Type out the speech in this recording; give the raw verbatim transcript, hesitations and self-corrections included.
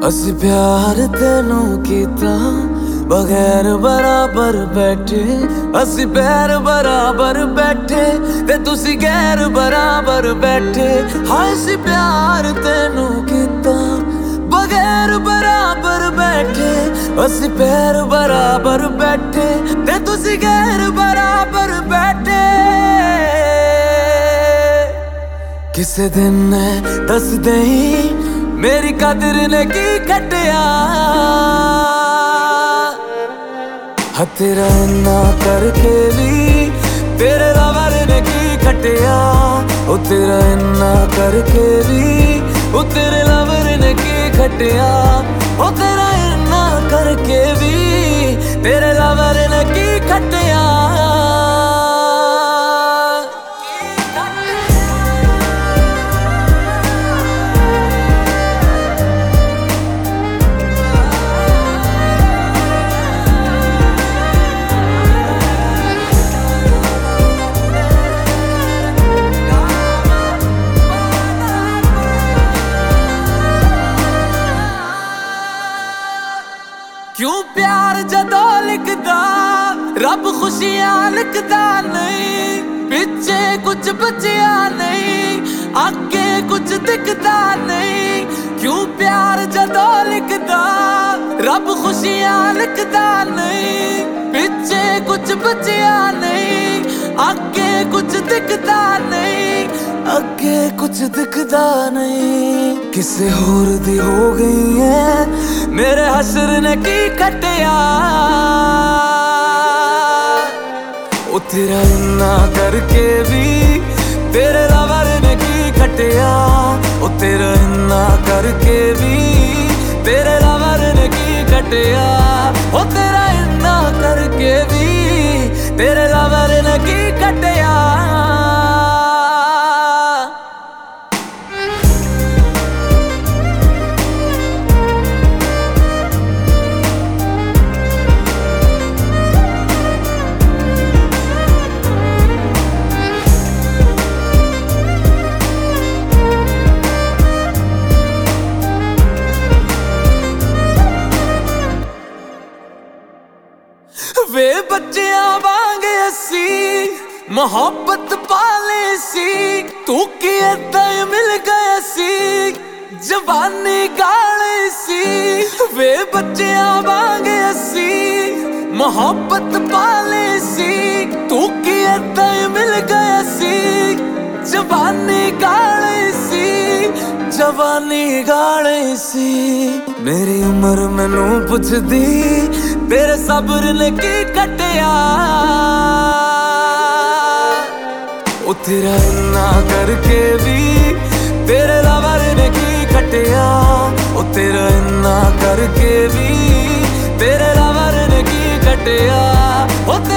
असी प्यार तेनू कीता बगैर बराबर बैठे, असी पैर बराबर बैठे ते तुसी गैर बराबर बैठे। हाँ असी प्यार तेनू कीता बगैर बराबर बैठे, असी पैर बराबर बैठे ते तुसी गैर बराबर बैठे। किसे दिन ने दस दई मेरी कदर ने की कटिया, हाँ तेरा इन्ना करके भी तेरे लवर ने की कटिया। ओ तेरा इन्ना करके भी ओ तेरे लवर ने की कटिया। ओ तेरा इन्ना करके भी तेरे लवर ने की कटिया। क्यों प्यार जदों लिखदा रब खुशियां लिखदा नहीं, पिछे कुछ बचिया नहीं, आगे कुछ दिखदा नहीं। क्यों प्यार जदों लिखदा रब खुशियां लिखदा नहीं, पिछे कुछ बचिया नहीं, आगे कुछ दिखदा नहीं, अगे कुछ दिखदा नहीं। किसे होर दी हो गई है मेरे हसर ने की कटिया। ओ तेरा इन्ना करके भी तेरे लवर ने की कटिया। ओ तेरा इन्ना करके भी तेरे लवर ने की कटिया। ओ तेरा इन्ना करके भी तेरे लवर ने की कटिया। वे बच्चियां वांग असी मोहब्बत पाले सी, तू की अद्दां मिल गए सी जवानी गाले सी। वे बच्चियां वांग असी मोहब्बत पाले सी, तू की अद्दां मिल गए सी जवानी गाले सी, जवानी गाले सी। मेरी उम्र मैनू पुछदी तेरे सब्र ने की कटिया। ओ तेरा इन्ना करके भी तेरे लवर ने की कटिया। ओ तेरा इन्ना करके भी तेरे लवर ने की कटिया। ओ